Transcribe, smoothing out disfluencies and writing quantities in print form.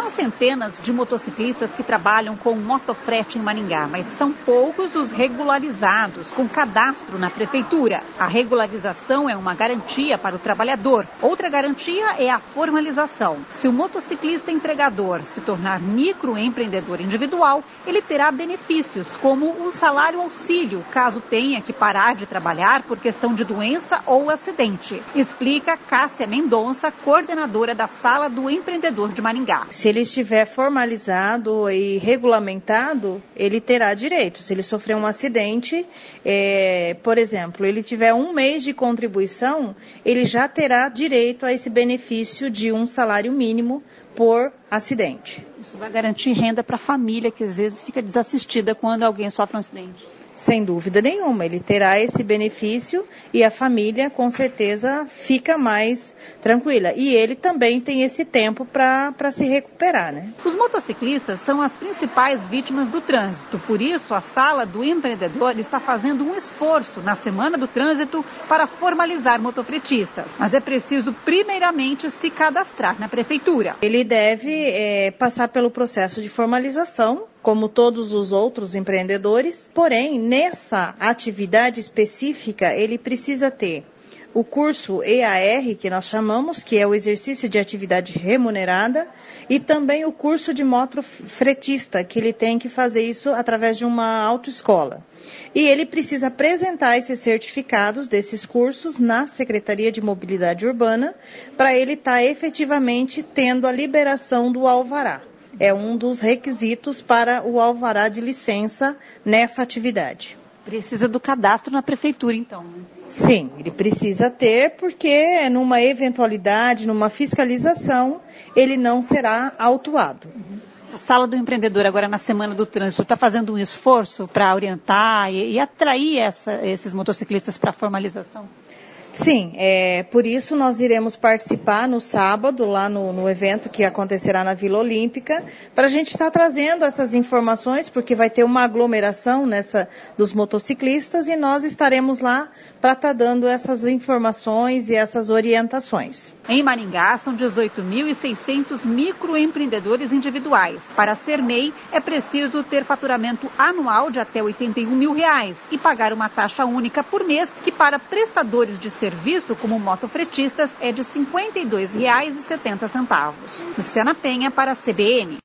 São centenas de motociclistas que trabalham com motofrete em Maringá, mas são poucos os regularizados com cadastro na prefeitura. A regularização é uma garantia para o trabalhador. Outra garantia é a formalização. Se o motociclista entregador se tornar microempreendedor individual, ele terá benefícios, como o salário auxílio, caso tenha que parar de trabalhar por questão de doença ou acidente. Explica Cássia Mendonça, coordenadora da Sala do Empreendedor de Maringá. Se ele estiver formalizado e regulamentado, ele terá direito. Se ele sofrer um acidente, por exemplo, ele tiver 1 mês de contribuição, ele já terá direito a esse benefício de um salário mínimo por acidente. Isso vai garantir renda para a família, que às vezes fica desassistida quando alguém sofre um acidente. Sem dúvida nenhuma, ele terá esse benefício e a família, com certeza, fica mais tranquila. E ele também tem esse tempo para se recuperar, né? Os motociclistas são as principais vítimas do trânsito. Por isso, a Sala do Empreendedor está fazendo um esforço na Semana do Trânsito para formalizar motofretistas. Mas é preciso, primeiramente, se cadastrar na prefeitura. Ele deve passar pelo processo de formalização, como todos os outros empreendedores, porém, nessa atividade específica, ele precisa ter o curso EAR, que nós chamamos, que é o exercício de atividade remunerada, e também o curso de motofretista, que ele tem que fazer isso através de uma autoescola. E ele precisa apresentar esses certificados desses cursos na Secretaria de Mobilidade Urbana, para ele estar efetivamente tendo a liberação do alvará. É um dos requisitos para o alvará de licença nessa atividade. Precisa do cadastro na prefeitura, então, né? Sim, ele precisa ter, porque numa eventualidade, numa fiscalização, ele não será autuado. A Sala do Empreendedor, agora na Semana do Trânsito, está fazendo um esforço para orientar e atrair esses motociclistas para a formalização? Sim, por isso nós iremos participar no sábado, lá no evento que acontecerá na Vila Olímpica, para a gente estar trazendo essas informações, porque vai ter uma aglomeração dos motociclistas e nós estaremos lá para estar dando essas informações e essas orientações. Em Maringá, são 18.600 microempreendedores individuais. Para ser MEI, é preciso ter faturamento anual de até R$ 81 mil e pagar uma taxa única por mês, que para prestadores de serviço como motofretistas é de R$ 52,70. Luciana Penha para a CBN.